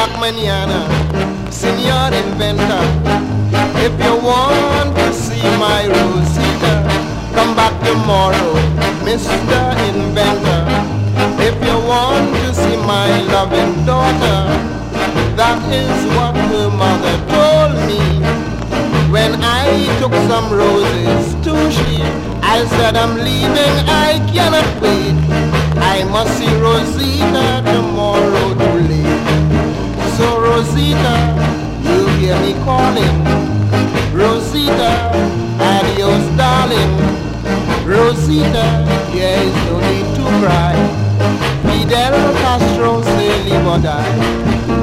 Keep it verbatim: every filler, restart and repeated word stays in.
back mañana, Señor Inventor. If you want to see my Rosita, come back tomorrow, Mister Inventor. If you want to see my loving daughter, that is what her mother told me. When I took some roses to she, I said I'm leaving, I cannot wait. I must see Rosita tomorrow too late. So Rosita, you hear me calling. Rosita, adios darling. Rosita, there is no need to cry. Fidel Castro say live or die.